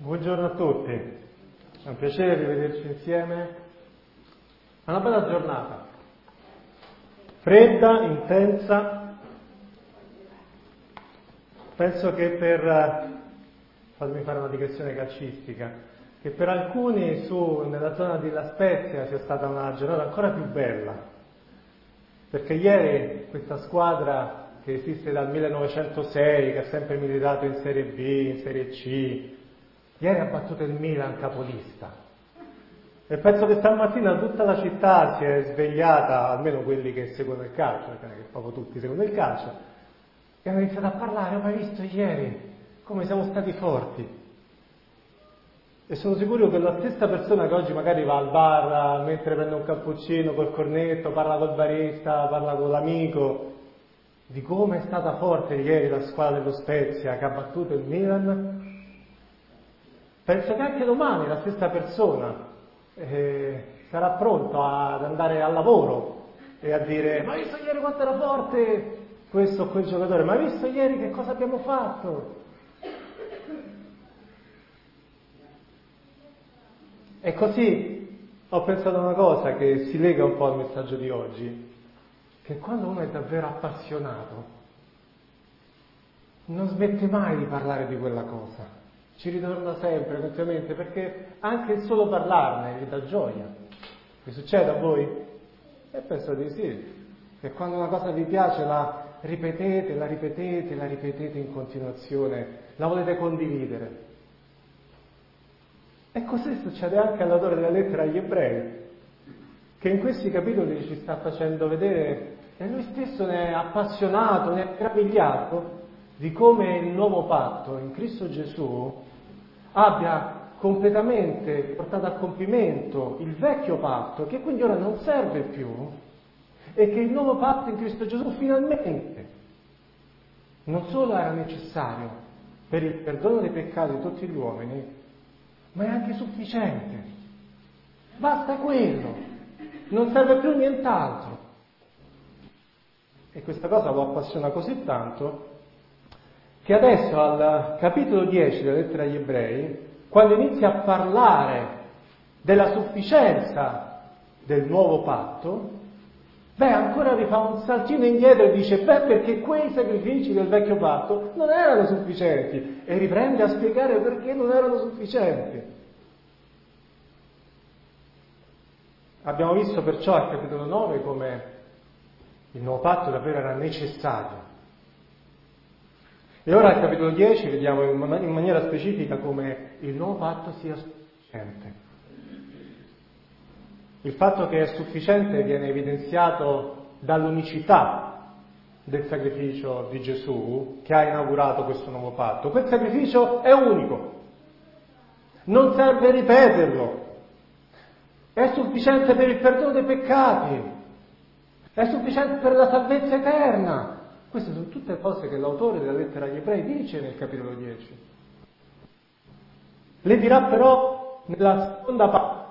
Buongiorno a tutti, è un piacere rivederci insieme. È una bella giornata, fredda, intensa. Penso che fatemi fare una digressione calcistica, che per alcuni nella zona di La Spezia sia stata una giornata ancora più bella, perché ieri questa squadra che esiste dal 1906, che ha sempre militato in Serie B, in Serie C, ieri ha battuto il Milan capolista. E penso che stamattina tutta la città si è svegliata, almeno quelli che seguono il calcio, perché non è che proprio tutti seguono il calcio, e hanno iniziato a parlare: ma hai visto ieri come siamo stati forti? E sono sicuro che la stessa persona che oggi magari va al bar mentre prende un cappuccino col cornetto, parla col barista, parla con l'amico, di come è stata forte ieri la squadra dello Spezia che ha battuto il Milan, penso che anche domani la stessa persona sarà pronto ad andare al lavoro e a dire: ma hai visto ieri quanto era forte questo o quel giocatore? Ma hai visto ieri che cosa abbiamo fatto? E così ho pensato a una cosa che si lega un po' al messaggio di oggi, che quando uno è davvero appassionato non smette mai di parlare di quella cosa, ci ritorna sempre, continuamente, perché anche il solo parlarne gli dà gioia. Vi succede a voi? E penso di sì, che quando una cosa vi piace la ripetete, la ripetete, la ripetete in continuazione, la volete condividere. E così succede anche all'autore della lettera agli Ebrei, che in questi capitoli ci sta facendo vedere, e lui stesso ne è appassionato, ne è meravigliato, di come il nuovo patto in Cristo Gesù abbia completamente portato a compimento il vecchio patto, che quindi ora non serve più, e che il nuovo patto in Cristo Gesù finalmente non solo era necessario per il perdono dei peccati di tutti gli uomini, ma è anche sufficiente. Basta quello, non serve più nient'altro. E questa cosa lo appassiona così tanto che adesso al capitolo 10 della lettera agli Ebrei, quando inizia a parlare della sufficienza del nuovo patto, ancora rifà un saltino indietro e dice: perché quei sacrifici del vecchio patto non erano sufficienti, e riprende a spiegare perché non erano sufficienti. Abbiamo visto perciò al capitolo 9 come il nuovo patto davvero era necessario. E ora al capitolo 10 vediamo in maniera specifica come il nuovo patto sia sufficiente. Il fatto che è sufficiente viene evidenziato dall'unicità del sacrificio di Gesù che ha inaugurato questo nuovo patto. Quel sacrificio è unico, non serve ripeterlo, è sufficiente per il perdono dei peccati, è sufficiente per la salvezza eterna. Queste sono tutte cose che l'autore della lettera agli Ebrei dice nel capitolo 10. Le dirà però nella seconda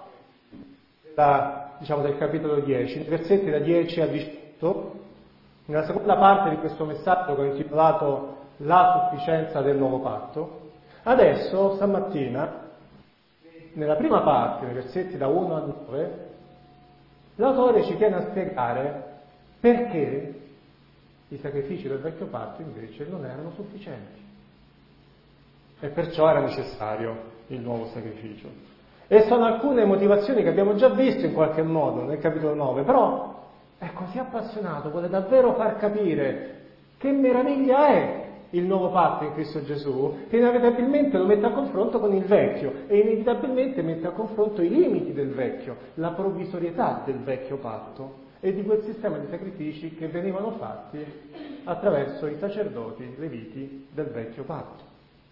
parte del capitolo 10, nei versetti da 10 a 18, nella seconda parte di questo messaggio che ho intitolato La sufficienza del nuovo patto. Adesso, stamattina, nella prima parte, nei versetti da 1 a 9, l'autore ci tiene a spiegare perché i sacrifici del vecchio patto invece non erano sufficienti e perciò era necessario il nuovo sacrificio. E sono alcune motivazioni che abbiamo già visto in qualche modo nel capitolo 9, però è così appassionato, vuole davvero far capire che meraviglia è il nuovo patto in Cristo Gesù, che inevitabilmente lo mette a confronto con il vecchio e inevitabilmente mette a confronto i limiti del vecchio, la provvisorietà del vecchio patto e di quel sistema di sacrifici che venivano fatti attraverso i sacerdoti leviti del vecchio patto.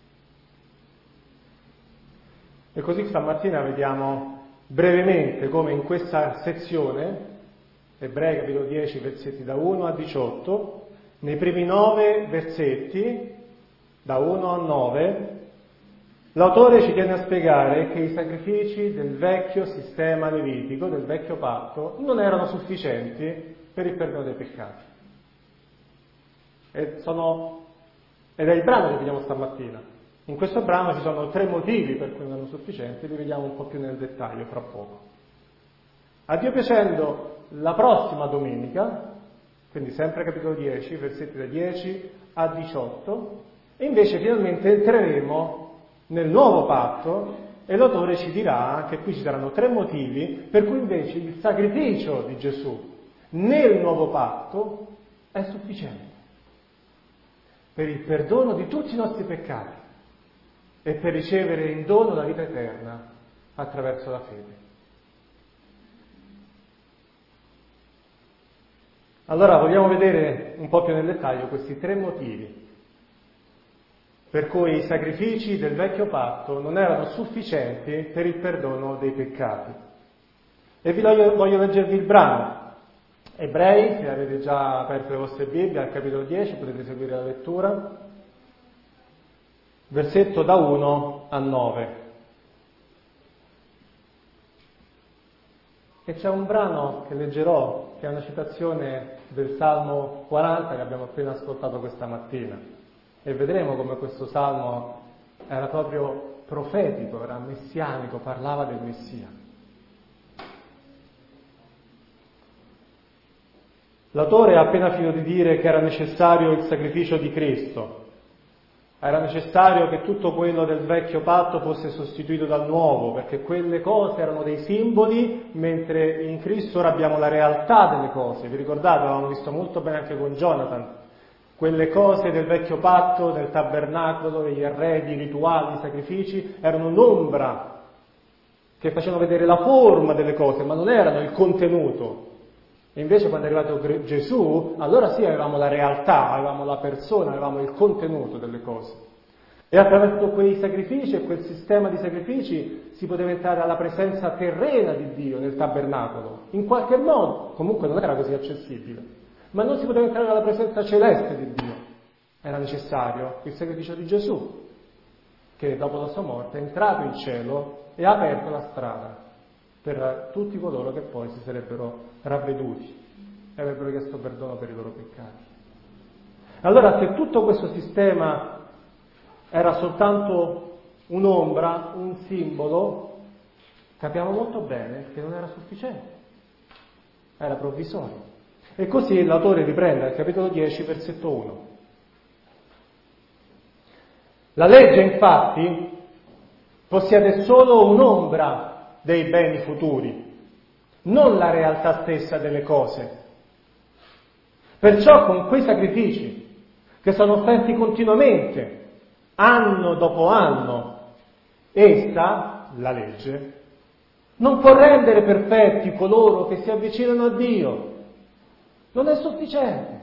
E così stamattina vediamo brevemente come in questa sezione, Ebrei capitolo 10 versetti da 1 a 18, nei primi 9 versetti, da 1 a 9, l'autore ci tiene a spiegare che i sacrifici del vecchio sistema levitico, del vecchio patto, non erano sufficienti per il perdono dei peccati. Ed è il brano che vediamo stamattina. In questo brano ci sono 3 motivi per cui non erano sufficienti, li vediamo un po' più nel dettaglio fra poco. A Dio piacendo, la prossima domenica, quindi sempre capitolo 10, versetti da 10 a 18, e invece finalmente entreremo nel nuovo patto e l'autore ci dirà che qui ci saranno 3 motivi per cui invece il sacrificio di Gesù nel nuovo patto è sufficiente per il perdono di tutti i nostri peccati e per ricevere in dono la vita eterna attraverso la fede. Allora vogliamo vedere un po' più nel dettaglio questi 3 motivi per cui i sacrifici del vecchio patto non erano sufficienti per il perdono dei peccati. E voglio leggervi il brano. Ebrei, se avete già aperto le vostre Bibbie, al capitolo 10, potete seguire la lettura. Versetto da 1 a 9. E c'è un brano che leggerò, che è una citazione del Salmo 40 che abbiamo appena ascoltato questa mattina. E vedremo come questo Salmo era proprio profetico, era messianico, parlava del Messia. L'autore ha appena finito di dire che era necessario il sacrificio di Cristo. Era necessario che tutto quello del vecchio patto fosse sostituito dal nuovo, perché quelle cose erano dei simboli, mentre in Cristo ora abbiamo la realtà delle cose. Vi ricordate? L'avevamo visto molto bene anche con Jonathan. Quelle cose del vecchio patto, del tabernacolo, degli arredi, i rituali, i sacrifici, erano un'ombra che facevano vedere la forma delle cose, ma non erano il contenuto. E invece quando è arrivato Gesù, allora sì avevamo la realtà, avevamo la persona, avevamo il contenuto delle cose. E attraverso quei sacrifici e quel sistema di sacrifici si poteva entrare alla presenza terrena di Dio nel tabernacolo. In qualche modo, comunque non era così accessibile, ma non si poteva entrare alla presenza celeste di Dio. Era necessario il sacrificio di Gesù, che dopo la sua morte è entrato in cielo e ha aperto la strada per tutti coloro che poi si sarebbero ravveduti e avrebbero chiesto perdono per i loro peccati. Allora, se tutto questo sistema era soltanto un'ombra, un simbolo, capiamo molto bene che non era sufficiente, era provvisorio. E così l'autore riprende al capitolo 10, versetto 1. La legge, infatti, possiede solo un'ombra dei beni futuri, non la realtà stessa delle cose. Perciò con quei sacrifici che sono offerti continuamente, anno dopo anno, essa, la legge, non può rendere perfetti coloro che si avvicinano a Dio. Non è sufficiente.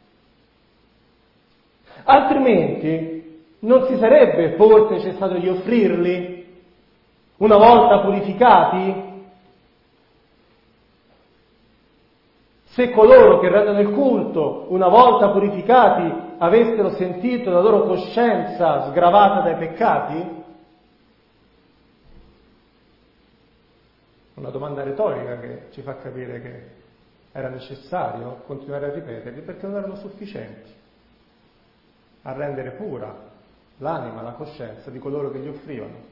Altrimenti non si sarebbe forse cessato di offrirli una volta purificati? Se coloro che rendono il culto, una volta purificati, avessero sentito la loro coscienza sgravata dai peccati? Una domanda retorica che ci fa capire che era necessario continuare a ripeterli perché non erano sufficienti a rendere pura l'anima, la coscienza di coloro che li offrivano.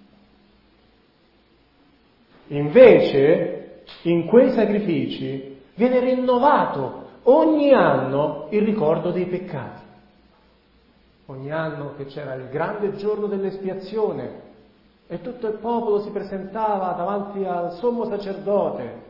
Invece, in quei sacrifici viene rinnovato ogni anno il ricordo dei peccati. Ogni anno che c'era il grande giorno dell'espiazione e tutto il popolo si presentava davanti al sommo sacerdote.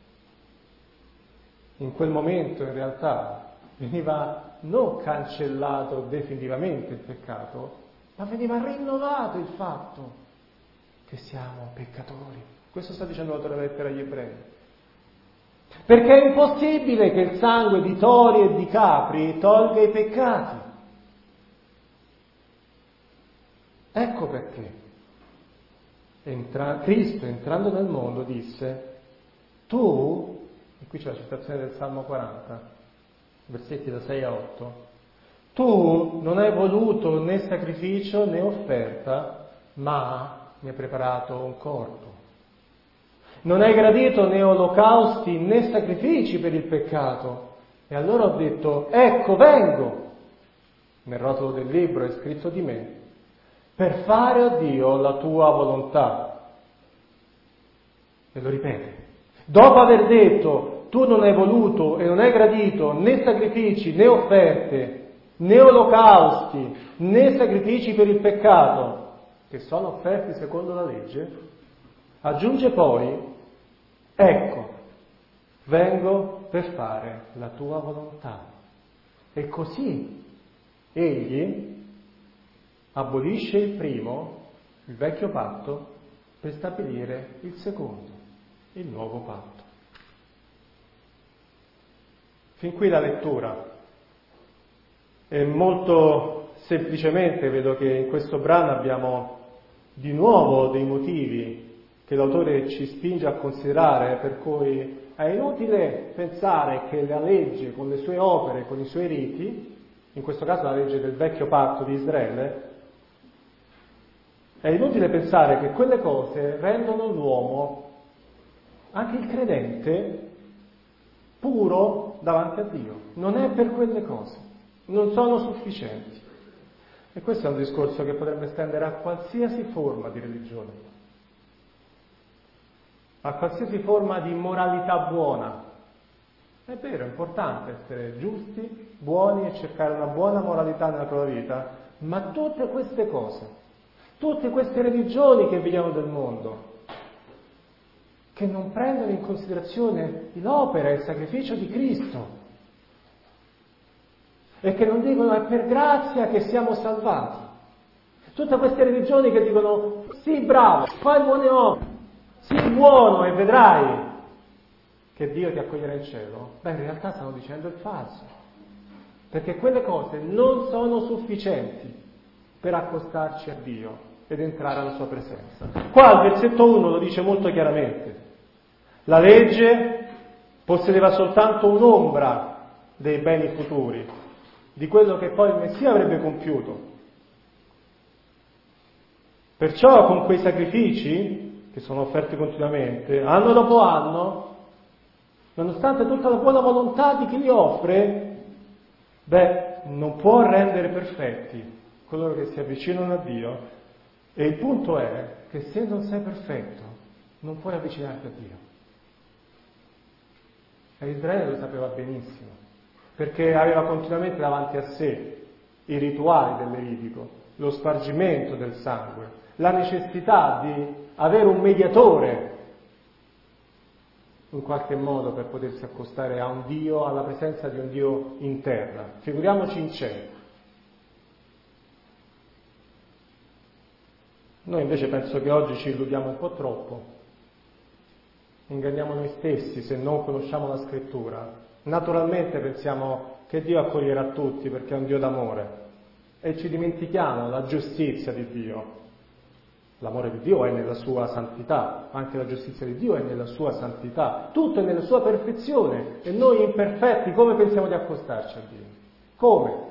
In quel momento in realtà veniva non cancellato definitivamente il peccato, ma veniva rinnovato il fatto che siamo peccatori. Questo sta dicendo l'autore della lettera agli Ebrei. Perché è impossibile che il sangue di tori e di capri tolga i peccati. Ecco perché Cristo, entrando nel mondo, disse: tu, e qui c'è la citazione del Salmo 40, versetti da 6 a 8, tu non hai voluto né sacrificio né offerta, ma mi hai preparato un corpo. Non hai gradito né olocausti né sacrifici per il peccato. E allora ho detto: ecco, vengo. Nel rotolo del libro è scritto di me. per fare, o Dio, la tua volontà. E lo ripete. Dopo aver detto, tu non hai voluto e non hai gradito né sacrifici, né offerte, né olocausti, né sacrifici per il peccato, che sono offerti secondo la legge, aggiunge poi, ecco, vengo per fare la tua volontà. E così egli abolisce il primo, il vecchio patto, per stabilire il secondo, il nuovo patto. Fin qui la lettura. E molto semplicemente vedo che in questo brano abbiamo di nuovo dei motivi che l'autore ci spinge a considerare, per cui è inutile pensare che la legge, con le sue opere, con i suoi riti, in questo caso la legge del vecchio patto di Israele, è inutile pensare che quelle cose rendono l'uomo, anche il credente, puro davanti a Dio. Non è per quelle cose, non sono sufficienti. E questo è un discorso che potrebbe estendere a qualsiasi forma di religione, a qualsiasi forma di moralità buona. È vero, è importante essere giusti, buoni e cercare una buona moralità nella propria vita, ma tutte queste cose, tutte queste religioni che vediamo del mondo, che non prendono in considerazione l'opera e il sacrificio di Cristo e che non dicono è per grazia che siamo salvati. Tutte queste religioni che dicono sì bravo, fai buone opere, sii buono e vedrai che Dio ti accoglierà in cielo, in realtà stanno dicendo il falso, perché quelle cose non sono sufficienti per accostarci a Dio ed entrare alla sua presenza. Qua il versetto 1 lo dice molto chiaramente. La legge possedeva soltanto un'ombra dei beni futuri, di quello che poi il Messia avrebbe compiuto. Perciò con quei sacrifici, che sono offerti continuamente, anno dopo anno, nonostante tutta la buona volontà di chi li offre, non può rendere perfetti coloro che si avvicinano a Dio. E il punto è che se non sei perfetto, non puoi avvicinarti a Dio. E Israele lo sapeva benissimo, perché aveva continuamente davanti a sé i rituali del Levitico, lo spargimento del sangue, la necessità di avere un mediatore in qualche modo per potersi accostare a un Dio, alla presenza di un Dio in terra. Figuriamoci in cielo. Noi invece penso che oggi ci illudiamo un po' troppo, inganniamo noi stessi se non conosciamo la Scrittura. Naturalmente pensiamo che Dio accoglierà tutti perché è un Dio d'amore e ci dimentichiamo la giustizia di Dio. L'amore di Dio è nella sua santità, anche la giustizia di Dio è nella sua santità, tutto è nella sua perfezione e noi imperfetti come pensiamo di accostarci a Dio? Come?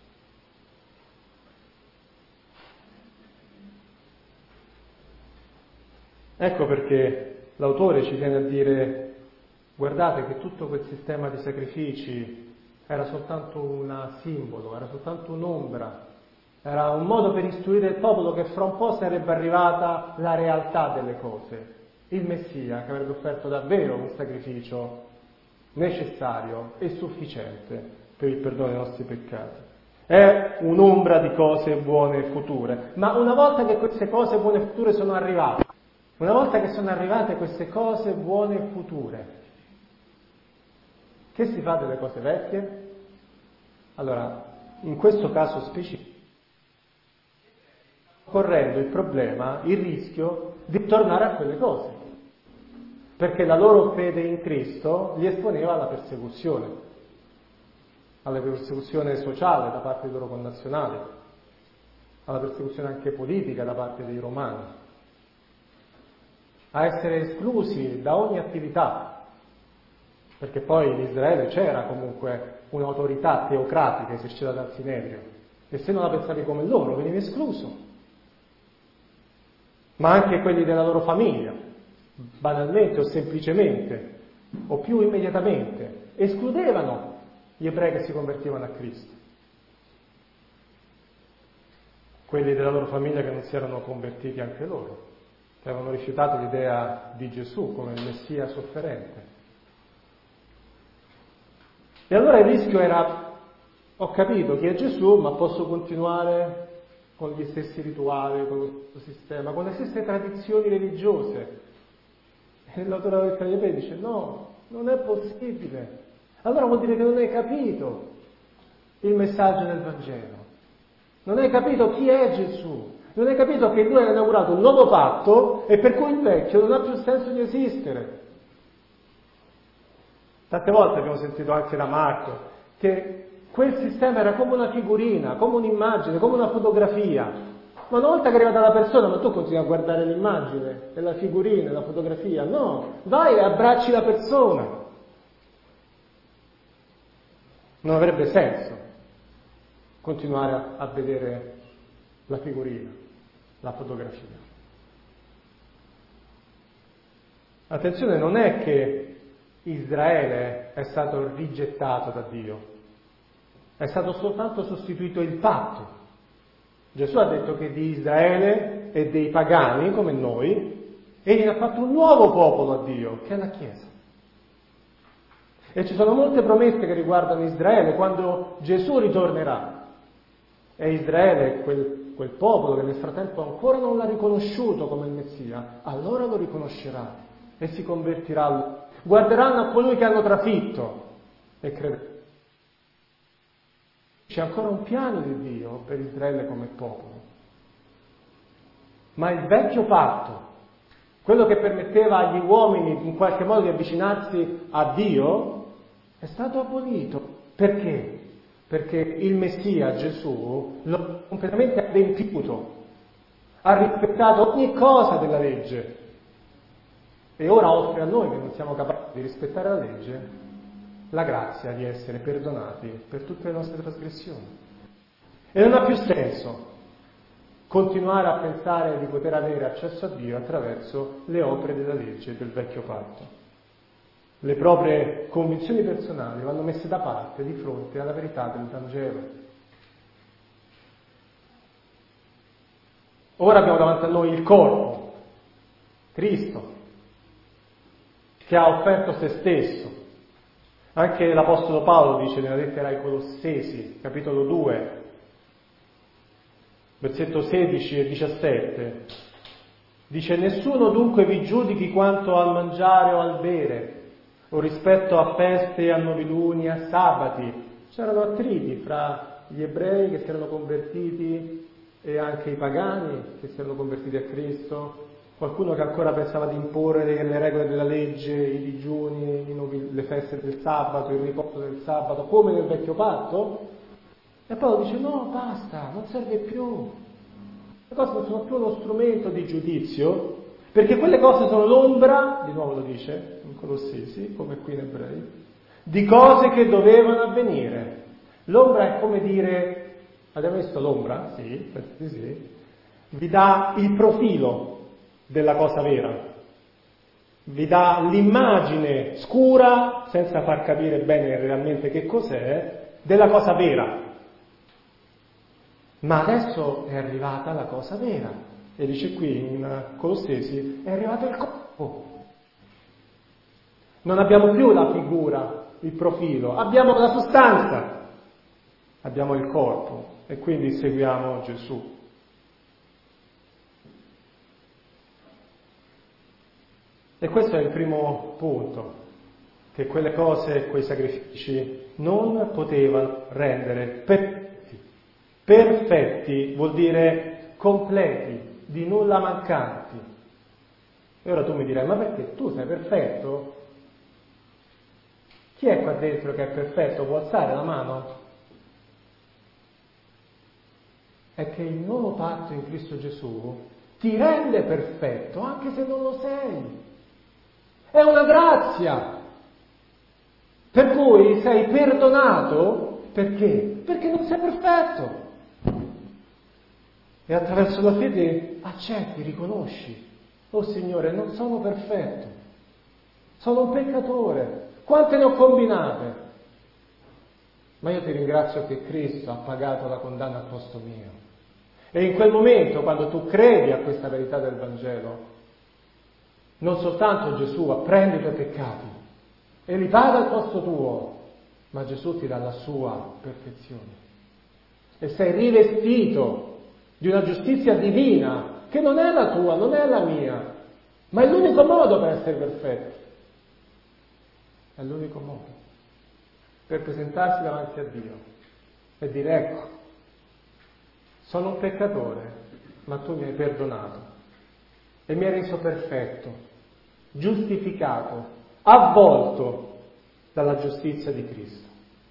Ecco perché l'autore ci viene a dire: guardate che tutto quel sistema di sacrifici era soltanto un simbolo, era soltanto un'ombra, era un modo per istruire il popolo che fra un po' sarebbe arrivata la realtà delle cose, il Messia che avrebbe offerto davvero un sacrificio necessario e sufficiente per il perdono dei nostri peccati. È un'ombra di cose buone e future, ma una volta che queste cose buone e future sono arrivate, una volta che sono arrivate queste cose buone e future, che si fa delle cose vecchie? Allora, in questo caso specifico, correndo il problema, il rischio di tornare a quelle cose, perché la loro fede in Cristo li esponeva alla persecuzione sociale da parte dei loro connazionali, alla persecuzione anche politica da parte dei romani, a essere esclusi da ogni attività, perché poi in Israele c'era comunque un'autorità teocratica esercitata dal Sinedrio, e se non la pensavi come loro venivi escluso. Ma anche quelli della loro famiglia, banalmente o semplicemente, o più immediatamente, escludevano gli ebrei che si convertivano a Cristo. quelli della loro famiglia che non si erano convertiti anche loro, che avevano rifiutato l'idea di Gesù come il Messia sofferente. E allora il rischio era: ho capito chi è Gesù, ma posso continuare con gli stessi rituali, con lo stesso sistema, con le stesse tradizioni religiose. E l'autore del Cagliapè dice: no, non è possibile. Allora vuol dire che non hai capito il messaggio del Vangelo. Non hai capito chi è Gesù. Non hai capito che Lui ha inaugurato un nuovo patto e per cui il vecchio non ha più senso di esistere. Tante volte abbiamo sentito anche da Marco che quel sistema era come una figurina, come un'immagine, come una fotografia. Ma una volta che è arrivata la persona, ma tu continui a guardare l'immagine, e la figurina, la fotografia? No, vai e abbracci la persona. Non avrebbe senso continuare a vedere la figurina, la fotografia. Attenzione, non è che Israele è stato rigettato da Dio, è stato soltanto sostituito il patto. Gesù ha detto che di Israele e dei pagani, come noi, egli ha fatto un nuovo popolo a Dio, che è la Chiesa. E ci sono molte promesse che riguardano Israele quando Gesù ritornerà. E Israele, quel popolo che nel frattempo ancora non l'ha riconosciuto come il Messia, allora lo riconoscerà e si convertirà. Guarderanno a colui che hanno trafitto e crederanno. C'è ancora un piano di Dio per Israele come popolo. Ma il vecchio patto, quello che permetteva agli uomini in qualche modo di avvicinarsi a Dio, è stato abolito. Perché? Perché il Messia, Gesù, l'ha completamente adempiuto, ha rispettato ogni cosa della legge e ora offre a noi che non siamo capaci di rispettare la legge la grazia di essere perdonati per tutte le nostre trasgressioni. E non ha più senso continuare a pensare di poter avere accesso a Dio attraverso le opere della legge e del vecchio patto. Le proprie convinzioni personali vanno messe da parte di fronte alla verità del Vangelo. Ora abbiamo davanti a noi il corpo, Cristo, che ha offerto se stesso. Anche l'Apostolo Paolo dice nella lettera ai Colossesi, capitolo 2, versetto 16 e 17, dice: nessuno dunque vi giudichi quanto al mangiare o al bere, o rispetto a feste, a noviluni, a sabati. C'erano attriti fra gli ebrei che si erano convertiti e anche i pagani che si erano convertiti a Cristo. Qualcuno che ancora pensava di imporre le regole della legge, i digiuni, le feste del sabato, il riposo del sabato, come nel vecchio patto. E Paolo dice: no, basta, non serve più. Le cose non sono più uno strumento di giudizio, perché quelle cose sono l'ombra, di nuovo lo dice in Colossesi, come qui in Ebrei, di cose che dovevano avvenire. L'ombra è come dire, abbiamo visto l'ombra? Sì, sì. Vi dà il profilo della cosa vera, vi dà l'immagine scura, senza far capire bene realmente che cos'è, della cosa vera. Ma adesso è arrivata la cosa vera, e dice qui in Colossesi, è arrivato il corpo. Non abbiamo più la figura, il profilo, abbiamo la sostanza, abbiamo il corpo, e quindi seguiamo Gesù. E questo è il primo punto, che quelle cose, quei sacrifici non potevano rendere perfetti. Perfetti vuol dire completi, di nulla mancanti. E ora tu mi dirai: ma perché tu sei perfetto? Chi è qua dentro che è perfetto? Può alzare la mano? È che il nuovo patto in Cristo Gesù ti rende perfetto, anche se non lo sei. È una grazia, per cui sei perdonato. Perché? Perché non sei perfetto. E attraverso la fede accetti, riconosci: oh Signore, non sono perfetto, sono un peccatore, quante ne ho combinate, ma io ti ringrazio che Cristo ha pagato la condanna al posto mio. E in quel momento, quando tu credi a questa verità del Vangelo, non soltanto Gesù apprende i tuoi peccati e li paga al posto tuo, ma Gesù ti dà la sua perfezione. E sei rivestito di una giustizia divina, che non è la tua, non è la mia, ma è l'unico modo per essere perfetti. È l'unico modo per presentarsi davanti a Dio e dire: ecco, sono un peccatore, ma tu mi hai perdonato e mi hai reso perfetto, giustificato, avvolto dalla giustizia di Cristo.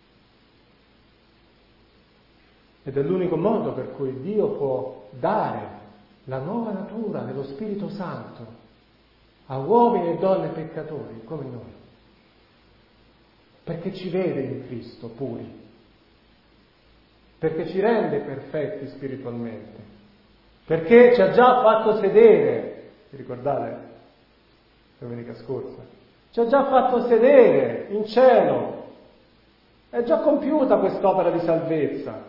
Ed è l'unico modo per cui Dio può dare la nuova natura dello Spirito Santo a uomini e donne peccatori come noi, perché ci vede in Cristo puri, perché ci rende perfetti spiritualmente, perché ci ha già fatto sedere, vi ricordate domenica scorsa? Ci ha già fatto sedere in cielo, è già compiuta quest'opera di salvezza.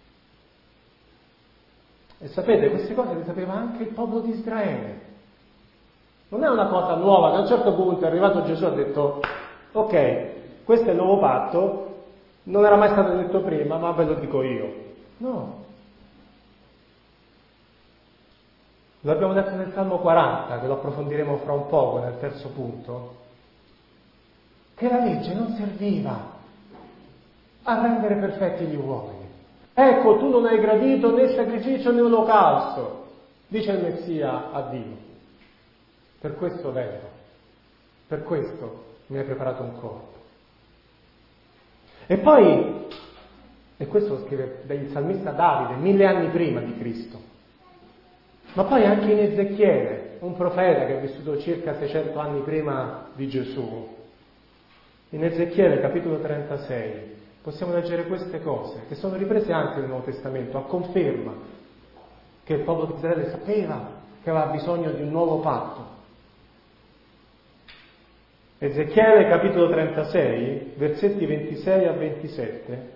E sapete, queste cose le sapeva anche il popolo di Israele. Non è una cosa nuova, che a un certo punto è arrivato Gesù e ha detto: ok, questo è il nuovo patto, non era mai stato detto prima, ma ve lo dico io. No. Lo abbiamo detto nel Salmo 40, che lo approfondiremo fra un poco, nel terzo punto, che la legge non serviva a rendere perfetti gli uomini. Ecco, tu non hai gradito né sacrificio né olocausto, dice il Messia a Dio. Per questo vengo, per questo mi hai preparato un corpo. E poi, e questo lo scrive il salmista Davide 1000 anni prima di Cristo, ma poi anche in Ezechiele, un profeta che è vissuto circa 600 anni prima di Gesù, in Ezechiele capitolo 36, possiamo leggere queste cose, che sono riprese anche nel Nuovo Testamento, a conferma che il popolo di Israele sapeva che aveva bisogno di un nuovo patto. Ezechiele capitolo 36, versetti 26 a 27.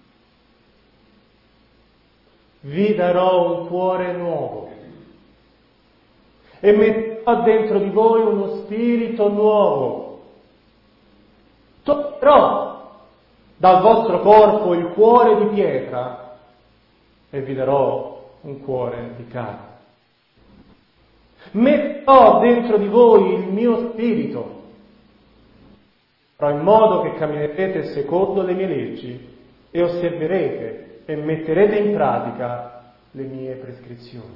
Vi darò un cuore nuovo e metterò dentro di voi uno spirito nuovo. Toglierò dal vostro corpo il cuore di pietra e vi darò un cuore di carne. Metterò dentro di voi il mio spirito, farò in modo che camminerete secondo le mie leggi e osserverete e metterete in pratica le mie prescrizioni.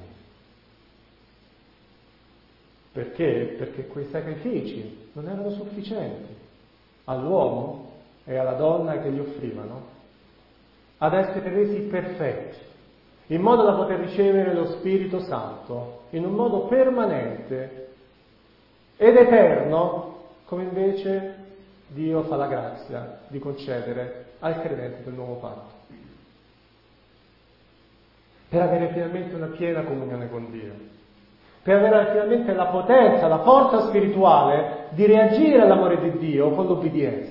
Perché? Perché quei sacrifici non erano sufficienti all'uomo e alla donna che li offrivano ad essere resi perfetti, in modo da poter ricevere lo Spirito Santo in un modo permanente ed eterno, come invece Dio fa la grazia di concedere al credente del nuovo patto, per avere finalmente una piena comunione con Dio, per avere finalmente la potenza, la forza spirituale di reagire all'amore di Dio con l'obbedienza.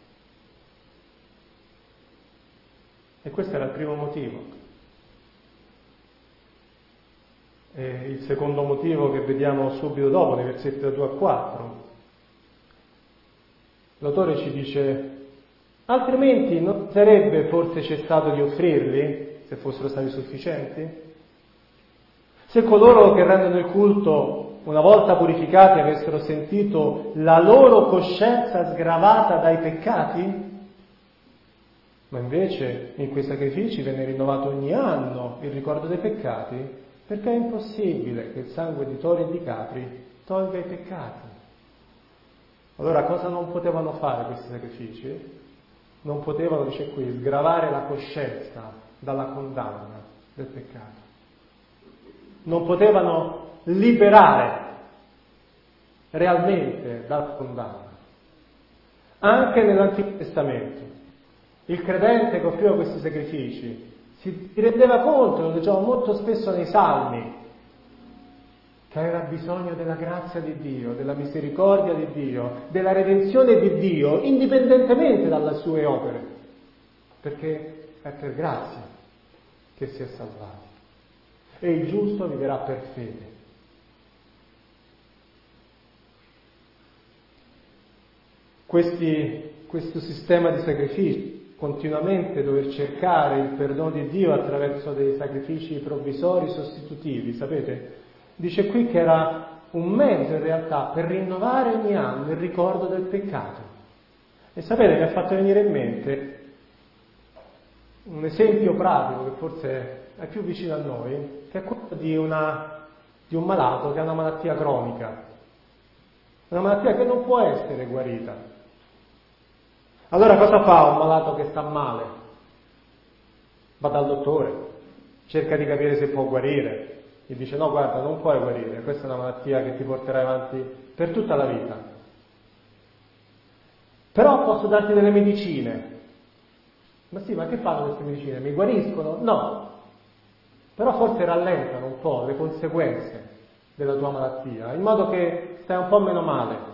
E questo era il primo motivo. E il secondo motivo che vediamo subito dopo, nei versetti da 2 a 4. L'autore ci dice: altrimenti non sarebbe forse cessato di offrirli, se fossero stati sufficienti? Se coloro che rendono il culto, una volta purificati, avessero sentito la loro coscienza sgravata dai peccati? Ma invece in quei sacrifici viene rinnovato ogni anno il ricordo dei peccati, perché è impossibile che il sangue di tori e di capri tolga i peccati. Allora cosa non potevano fare questi sacrifici? Non potevano, dice qui, sgravare la coscienza dalla condanna del peccato. Non potevano liberare realmente dalla condanna. Anche nell'Antico Testamento il credente che offriva questi sacrifici si rendeva conto, lo leggiamo molto spesso nei Salmi, che aveva bisogno della grazia di Dio, della misericordia di Dio, della redenzione di Dio, indipendentemente dalle sue opere, perché è per grazia che si è salvati. e il giusto vivrà per fede. Questo sistema di sacrifici, continuamente dover cercare il perdono di Dio attraverso dei sacrifici provvisori, sostitutivi, sapete? Dice qui che era un mezzo in realtà per rinnovare ogni anno il ricordo del peccato. E sapete, mi ha fatto venire in mente un esempio pratico che forse è più vicino a noi, che è quello di un malato che ha una malattia cronica, una malattia che non può essere guarita. Allora cosa fa un malato che sta male? Va dal dottore, cerca di capire se può guarire, gli dice no, guarda, non puoi guarire, questa è una malattia che ti porterai avanti per tutta la vita. Però posso darti delle medicine. Ma sì, ma che fanno queste medicine? Mi guariscono? No. Però forse rallentano un po' le conseguenze della tua malattia, in modo che stai un po' meno male.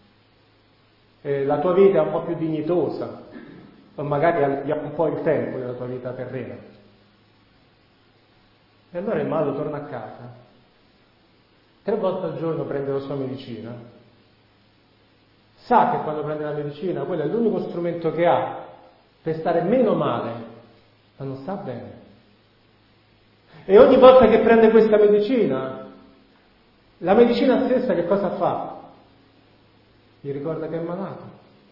La tua vita è un po' più dignitosa, o magari hai un po' il tempo della tua vita terrena. E allora il malato torna a casa, 3 volte al giorno prende la sua medicina, sa che quando prende la medicina quello è l'unico strumento che ha per stare meno male, ma non sta bene. E ogni volta che prende questa medicina, la medicina stessa che cosa fa? Gli ricorda che è malato.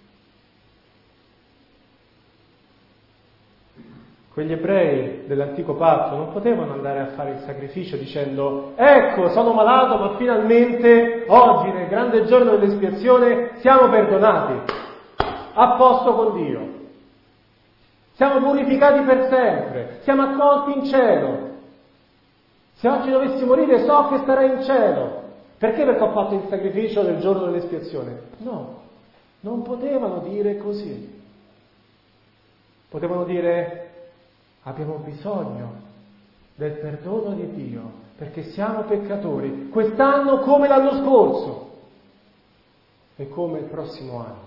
Quegli ebrei dell'antico patto non potevano andare a fare il sacrificio dicendo ecco, sono malato, ma finalmente oggi, nel grande giorno dell'espiazione, siamo perdonati, a posto con Dio, siamo purificati per sempre, siamo accolti in cielo. Se oggi dovessi morire so che starei in cielo. Perché? Perché ho fatto il sacrificio del giorno dell'espiazione? No, non potevano dire così. Potevano dire abbiamo bisogno del perdono di Dio perché siamo peccatori, quest'anno come l'anno scorso e come il prossimo anno.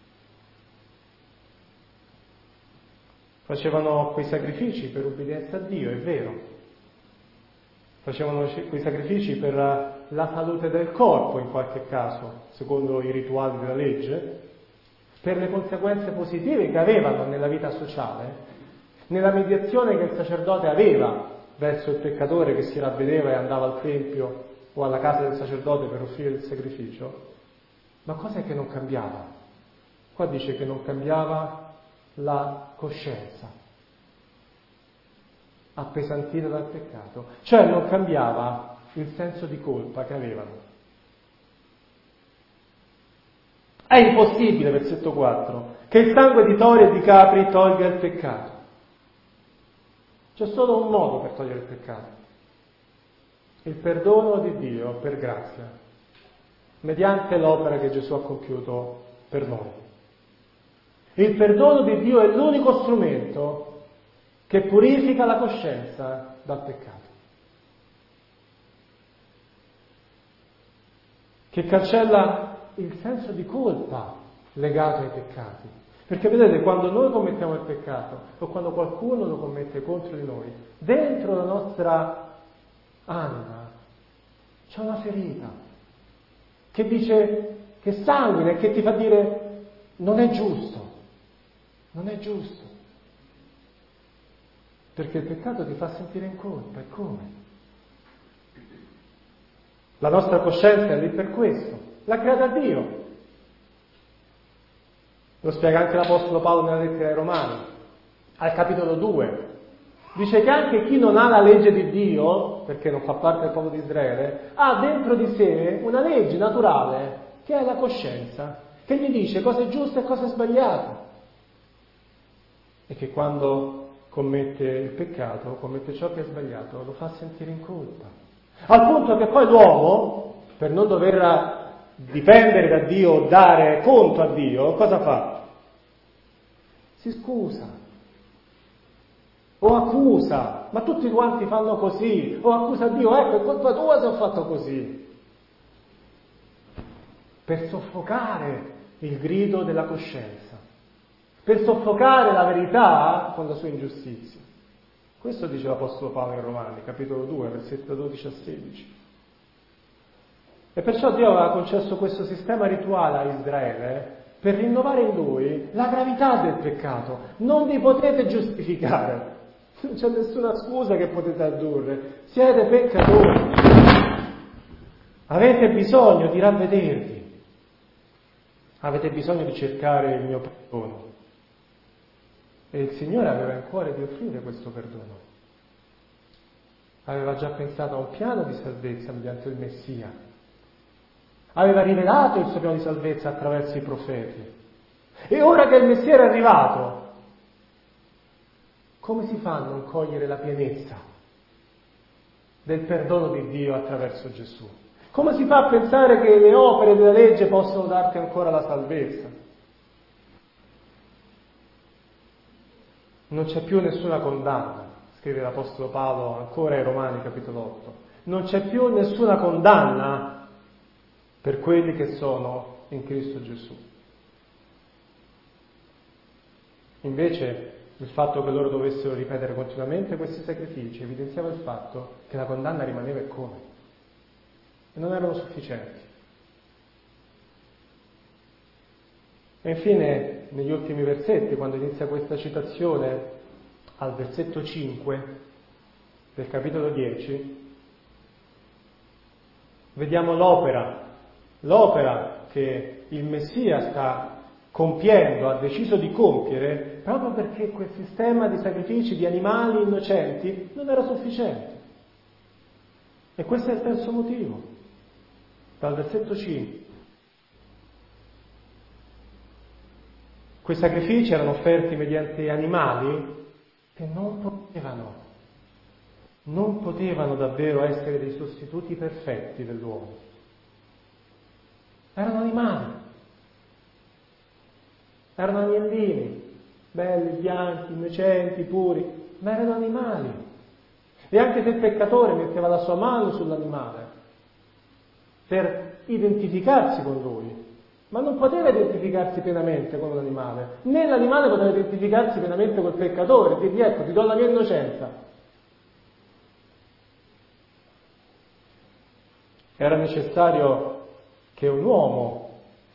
Facevano quei sacrifici per obbedienza a Dio, è vero. Facevano quei sacrifici per la salute del corpo, in qualche caso, secondo i rituali della legge, per le conseguenze positive che avevano nella vita sociale, nella mediazione che il sacerdote aveva verso il peccatore che si ravvedeva e andava al tempio o alla casa del sacerdote per offrire il sacrificio. Ma cos'è che non cambiava? Qua dice che non cambiava la coscienza, appesantita dal peccato, cioè non cambiava il senso di colpa che avevano. È impossibile, versetto 4, che il sangue di tori e di capri tolga il peccato. C'è solo un modo per togliere il peccato: il perdono di Dio per grazia, mediante l'opera che Gesù ha compiuto per noi. Il perdono di Dio è l'unico strumento che purifica la coscienza dal peccato, che cancella il senso di colpa legato ai peccati. Perché vedete, quando noi commettiamo il peccato o quando qualcuno lo commette contro di noi, dentro la nostra anima c'è una ferita che dice, che sanguina e che ti fa dire non è giusto, non è giusto. Perché il peccato ti fa sentire in colpa, e come? La nostra coscienza è lì per questo, l'ha creata Dio. Lo spiega anche l'Apostolo Paolo nella lettera ai Romani, al capitolo 2. Dice che anche chi non ha la legge di Dio, perché non fa parte del popolo di Israele, ha dentro di sé una legge naturale, che è la coscienza, che gli dice cosa è giusto e cosa è sbagliato. E che quando commette il peccato, commette ciò che è sbagliato, lo fa sentire in colpa. Al punto che poi l'uomo, per non dover dipendere da Dio, dare conto a Dio, cosa fa? Si scusa o accusa, ma tutti quanti fanno così, o accusa Dio, ecco, è colpa tua se ho fatto così, per soffocare il grido della coscienza, per soffocare la verità con la sua ingiustizia. Questo dice l'Apostolo Paolo in Romani, capitolo 2, versetti da 12 a 16. E perciò Dio aveva concesso questo sistema rituale a Israele per rinnovare in lui la gravità del peccato. Non vi potete giustificare, non c'è nessuna scusa che potete addurre, siete peccatori, avete bisogno di ravvedervi, avete bisogno di cercare il mio perdono. E il Signore aveva in cuore di offrire questo perdono. Aveva già pensato a un piano di salvezza mediante il Messia. Aveva rivelato il suo piano di salvezza attraverso i profeti. E ora che il Messia era arrivato, come si fa a non cogliere la pienezza del perdono di Dio attraverso Gesù? Come si fa a pensare che le opere della legge possono darti ancora la salvezza? Non c'è più nessuna condanna, scrive l'Apostolo Paolo ancora ai Romani, capitolo 8. Non c'è più nessuna condanna per quelli che sono in Cristo Gesù. Invece il fatto che loro dovessero ripetere continuamente questi sacrifici evidenziava il fatto che la condanna rimaneva e come, e non erano sufficienti. E infine, negli ultimi versetti, quando inizia questa citazione, al versetto 5 del capitolo 10, vediamo l'opera che il Messia sta compiendo, ha deciso di compiere, proprio perché quel sistema di sacrifici di animali innocenti non era sufficiente. E questo è il terzo motivo. Dal versetto 5. Quei sacrifici erano offerti mediante animali che non potevano davvero essere dei sostituti perfetti dell'uomo. Erano animali, erano agnellini, belli, bianchi, innocenti, puri, ma erano animali. E anche se il peccatore metteva la sua mano sull'animale per identificarsi con lui, ma non poteva identificarsi pienamente con l'animale, né l'animale poteva identificarsi pienamente col peccatore, dirgli ecco, ti do la mia innocenza. Era necessario che un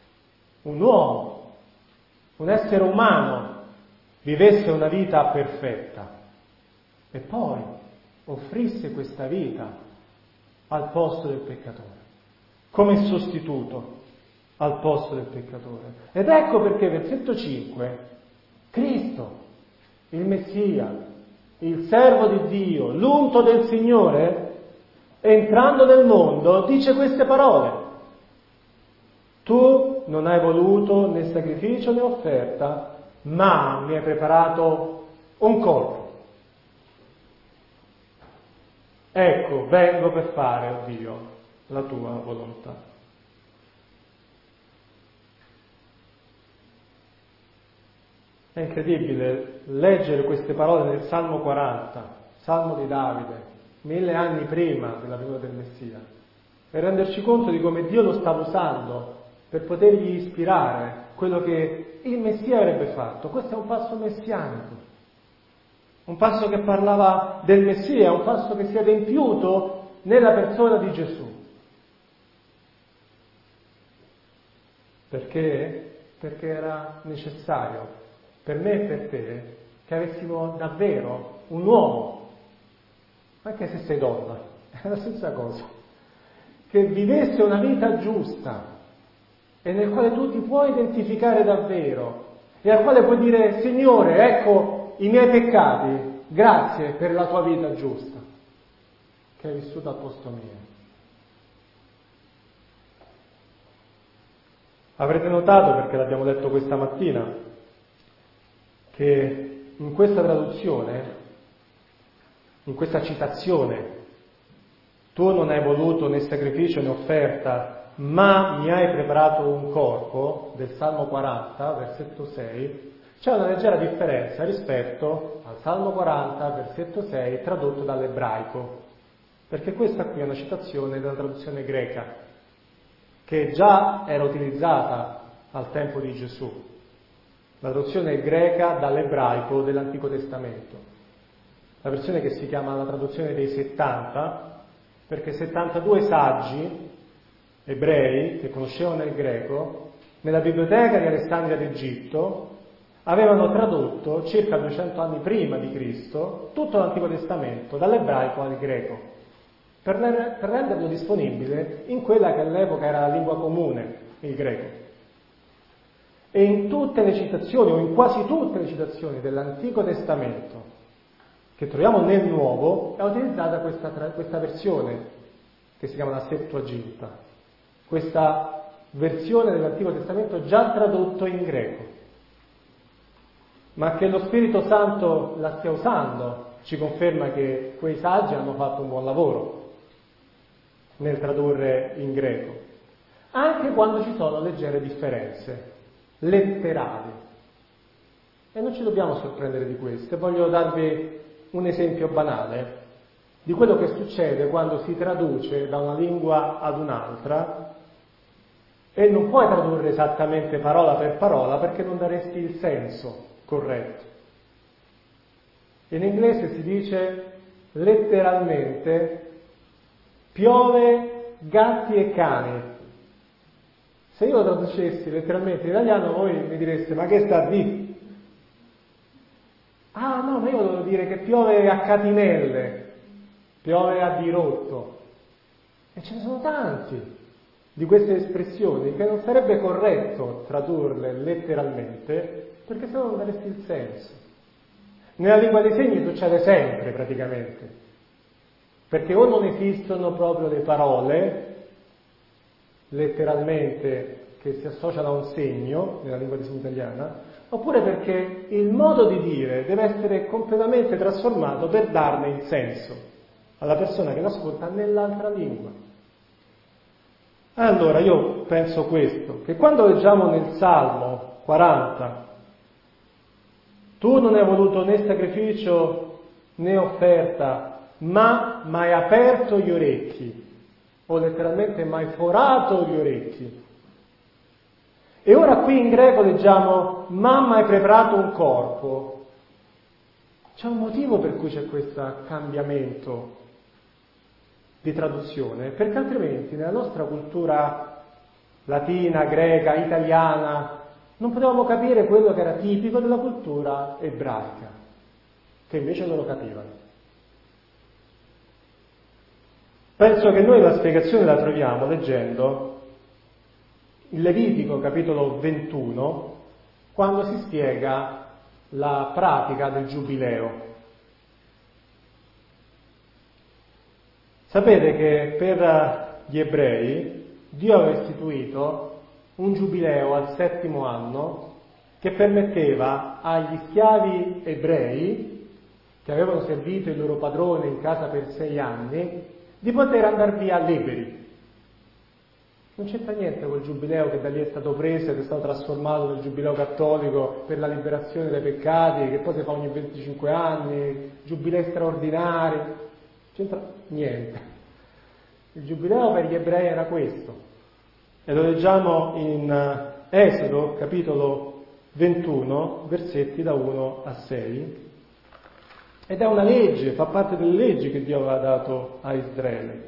essere umano, vivesse una vita perfetta e poi offrisse questa vita al posto del peccatore, come sostituto al posto del peccatore. Ed ecco perché versetto 5, Cristo, il Messia, il servo di Dio, l'unto del Signore, entrando nel mondo, dice queste parole: tu non hai voluto né sacrificio né offerta, ma mi hai preparato un corpo. Ecco, vengo per fare, oh Dio, la tua volontà. È incredibile leggere queste parole nel Salmo 40, Salmo di Davide, 1000 anni prima della venuta del Messia, e renderci conto di come Dio lo stava usando per potergli ispirare quello che il Messia avrebbe fatto. Questo è un passo messianico, un passo che parlava del Messia, un passo che si è adempiuto nella persona di Gesù. Perché? Perché era necessario per me e per te che avessimo davvero un uomo, anche se sei donna, è la stessa cosa, che vivesse una vita giusta e nel quale tu ti puoi identificare davvero e al quale puoi dire: Signore, ecco i miei peccati, grazie per la tua vita giusta che hai vissuto al posto mio. Avrete notato, perché l'abbiamo letto questa mattina, che in questa traduzione, in questa citazione, tu non hai voluto né sacrificio né offerta, ma mi hai preparato un corpo, del Salmo 40, versetto 6, c'è una leggera differenza rispetto al Salmo 40, versetto 6, tradotto dall'ebraico, perché questa qui è una citazione della traduzione greca, che già era utilizzata al tempo di Gesù. La traduzione greca dall'ebraico dell'Antico Testamento. la versione che si chiama la traduzione dei 70, perché 72 saggi ebrei che conoscevano il greco, nella biblioteca di Alessandria d'Egitto, avevano tradotto circa 200 anni prima di Cristo tutto l'Antico Testamento dall'ebraico al greco, per renderlo disponibile in quella che all'epoca era la lingua comune, il greco. E in tutte le citazioni, o in quasi tutte le citazioni dell'Antico Testamento che troviamo nel Nuovo, è utilizzata questa versione che si chiama la Septuaginta, questa versione dell'Antico Testamento già tradotto in greco. Ma che lo Spirito Santo la stia usando ci conferma che quei saggi hanno fatto un buon lavoro nel tradurre in greco, anche quando ci sono leggere differenze letterali. E non ci dobbiamo sorprendere di questo. Voglio darvi un esempio banale di quello che succede quando si traduce da una lingua ad un'altra e non puoi tradurre esattamente parola per parola perché non daresti il senso corretto. In inglese si dice letteralmente piove gatti e cani. Se io lo traducessi letteralmente in italiano voi mi direste ma che sta a dire? Ah no, ma io devo dire che piove a catinelle, piove a dirotto. E ce ne sono tanti di queste espressioni che non sarebbe corretto tradurle letteralmente perché se no non daresti il senso. Nella lingua dei segni succede sempre praticamente, perché o non esistono proprio le parole letteralmente che si associano a un segno nella lingua dei segni italiana, oppure perché il modo di dire deve essere completamente trasformato per darne il senso alla persona che l'ascolta nell'altra lingua. Allora io penso questo, che quando leggiamo nel Salmo 40 tu non hai voluto né sacrificio né offerta, ma hai aperto gli orecchi, o letteralmente mai forato gli orecchi. E ora qui in greco leggiamo mamma hai preparato un corpo. C'è un motivo per cui c'è questo cambiamento di traduzione, perché altrimenti nella nostra cultura latina, greca, italiana non potevamo capire quello che era tipico della cultura ebraica, che invece loro capivano. Penso che noi la spiegazione la troviamo leggendo il Levitico capitolo 21, quando si spiega la pratica del Giubileo. Sapete che per gli ebrei Dio aveva istituito un Giubileo al 7° anno che permetteva agli schiavi ebrei che avevano servito il loro padrone in casa per 6 anni di poter andare via liberi. Non c'entra niente col giubileo che da lì è stato preso ed è stato trasformato nel giubileo cattolico per la liberazione dai peccati, che poi si fa ogni 25 anni, giubilei straordinari. Non c'entra niente. Il giubileo per gli ebrei era questo. E lo leggiamo in Esodo, capitolo 21, versetti da 1 a 6. Ed è una legge, fa parte delle leggi che Dio aveva dato a Israele.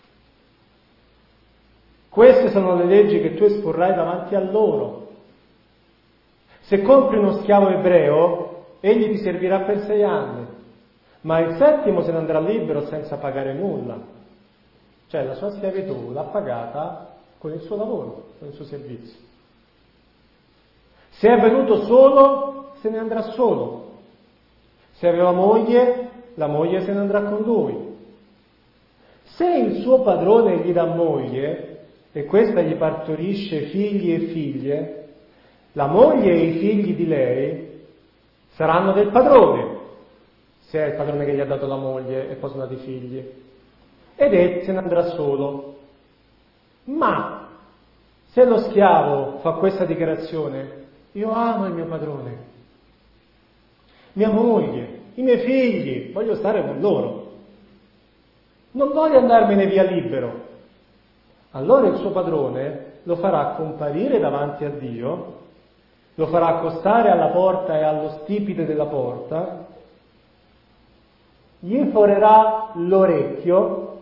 Queste sono le leggi che tu esporrai davanti a loro. Se compri uno schiavo ebreo, egli ti servirà per 6 anni, ma il 7° se ne andrà libero senza pagare nulla. Cioè la sua schiavitù l'ha pagata con il suo lavoro, con il suo servizio. Se è venuto solo, se ne andrà solo. Se aveva moglie, la moglie se ne andrà con lui. Se il suo padrone gli dà moglie e questa gli partorisce figli e figlie, la moglie e i figli di lei saranno del padrone, se è il padrone che gli ha dato la moglie e poi sono nati figli, ed se ne andrà solo. Ma se lo schiavo fa questa dichiarazione, io amo il mio padrone, mia moglie, i miei figli, voglio stare con loro, non voglio andarmene via libero, allora il suo padrone lo farà comparire davanti a Dio, lo farà accostare alla porta e allo stipite della porta gli forerà l'orecchio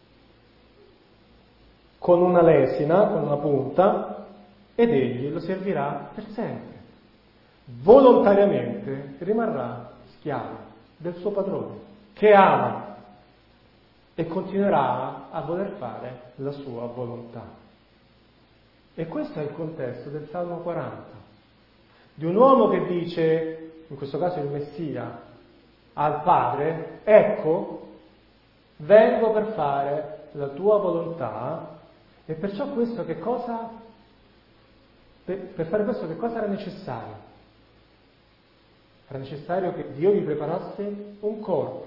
con una lesina, con una punta, ed egli lo servirà per sempre. Volontariamente rimarrà schiavo del suo padrone, che ama, e continuerà a voler fare la sua volontà. E questo è il contesto del Salmo 40, di un uomo che dice, in questo caso il Messia, al Padre: ecco, vengo per fare la tua volontà. E perciò questo che cosa? Per fare questo che cosa era necessario? Era necessario che Dio gli preparasse un corpo.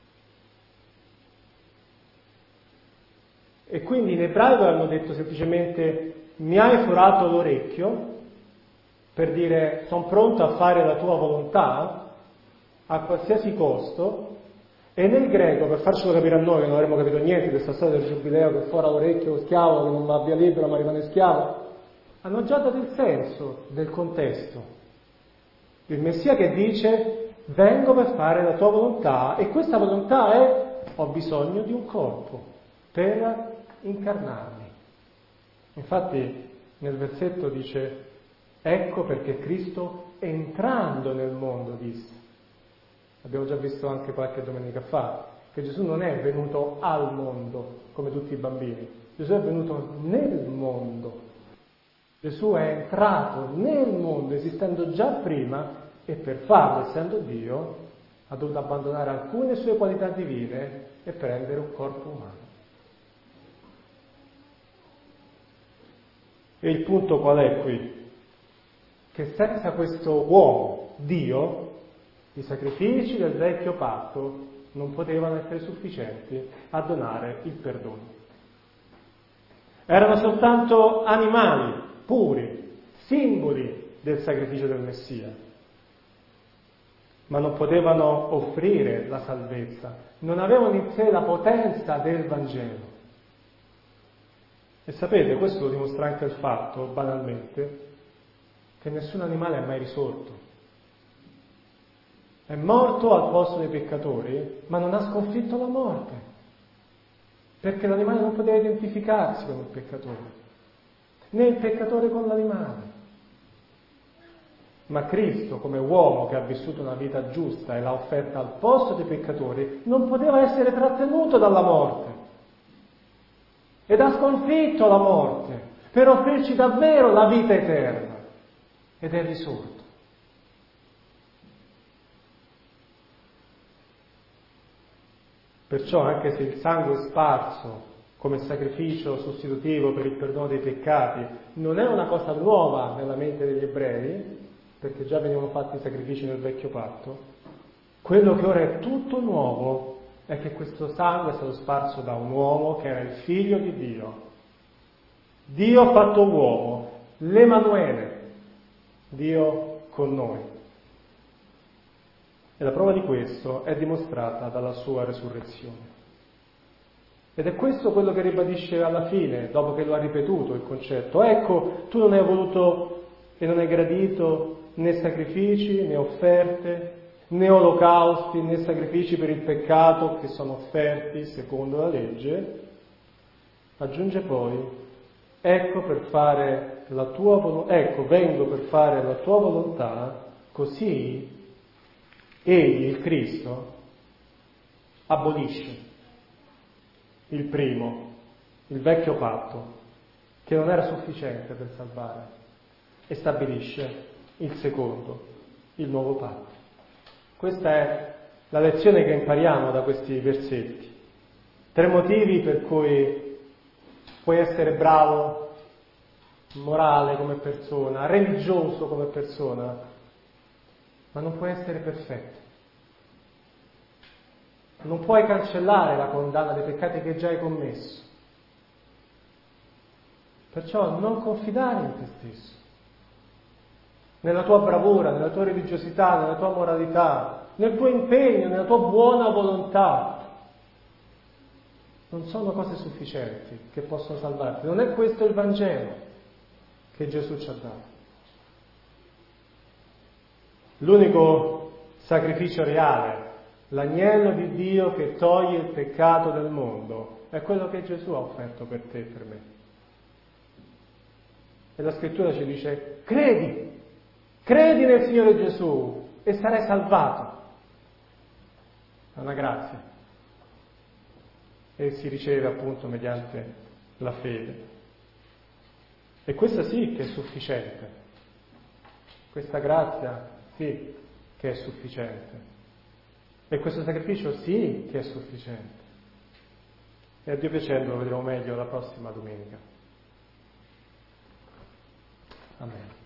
E quindi in ebraico hanno detto semplicemente: mi hai forato l'orecchio, per dire sono pronto a fare la tua volontà a qualsiasi costo. E nel greco, per farcelo capire a noi che non avremmo capito niente di questa storia del giubileo, che fora l'orecchio schiavo, che non va via libero ma rimane schiavo, hanno già dato il senso del contesto. Il Messia che dice: vengo per fare la tua volontà, e questa volontà è: ho bisogno di un corpo per incarnarmi. Infatti nel versetto dice: ecco perché Cristo, entrando nel mondo, disse. Abbiamo già visto anche qualche domenica fa che Gesù non è venuto al mondo come tutti i bambini. Gesù è venuto nel mondo. Gesù è entrato nel mondo esistendo già prima, e per farlo, essendo Dio, ha dovuto abbandonare alcune sue qualità divine e prendere un corpo umano. E il punto qual è qui? Che senza questo uomo, Dio, i sacrifici del vecchio patto non potevano essere sufficienti a donare il perdono. Erano soltanto animali puri, simboli del sacrificio del Messia, ma non potevano offrire la salvezza, non avevano in sé la potenza del Vangelo. E sapete, questo lo dimostra anche il fatto, banalmente, che nessun animale è mai risorto. È morto al posto dei peccatori, ma non ha sconfitto la morte, perché l'animale non poteva identificarsi con il peccatore, né il peccatore con l'animale. Ma Cristo, come uomo che ha vissuto una vita giusta e l'ha offerta al posto dei peccatori, non poteva essere trattenuto dalla morte, ed ha sconfitto la morte per offrirci davvero la vita eterna, ed è risorto. Perciò, anche se il sangue sparso come sacrificio sostitutivo per il perdono dei peccati non è una cosa nuova nella mente degli ebrei, perché già venivano fatti i sacrifici nel vecchio patto, quello che ora è tutto nuovo è che questo sangue è stato sparso da un uomo che era il figlio di Dio. Dio fatto uomo, l'Emanuele, Dio con noi. E la prova di questo è dimostrata dalla sua resurrezione. Ed è questo quello che ribadisce alla fine, dopo che lo ha ripetuto il concetto. Ecco, tu non hai voluto e non hai gradito né sacrifici, né offerte, né olocausti, né sacrifici per il peccato che sono offerti secondo la legge. Aggiunge poi: ecco per fare la tua ecco, vengo per fare la tua volontà, così egli, il Cristo, abolisce il primo, il vecchio patto, che non era sufficiente per salvare, e stabilisce il secondo, il nuovo patto. Questa è la lezione che impariamo da questi versetti. 3 motivi per cui puoi essere bravo, morale come persona, religioso come persona, ma non puoi essere perfetto. Non puoi cancellare la condanna dei peccati che già hai commesso. Perciò non confidare in te stesso, nella tua bravura, nella tua religiosità, nella tua moralità, nel tuo impegno, nella tua buona volontà. Non sono cose sufficienti che possono salvarti. Non è questo il Vangelo che Gesù ci ha dato. L'unico sacrificio reale L'agnello di Dio che toglie il peccato del mondo è quello che Gesù ha offerto per te e per me. E la Scrittura ci dice: credi nel Signore Gesù e sarai salvato. È una grazia. E si riceve appunto mediante la fede. E questa sì che è sufficiente. Questa grazia sì che è sufficiente. E questo sacrificio sì che è sufficiente. E a Dio piacendo lo vedremo meglio la prossima domenica. Amen.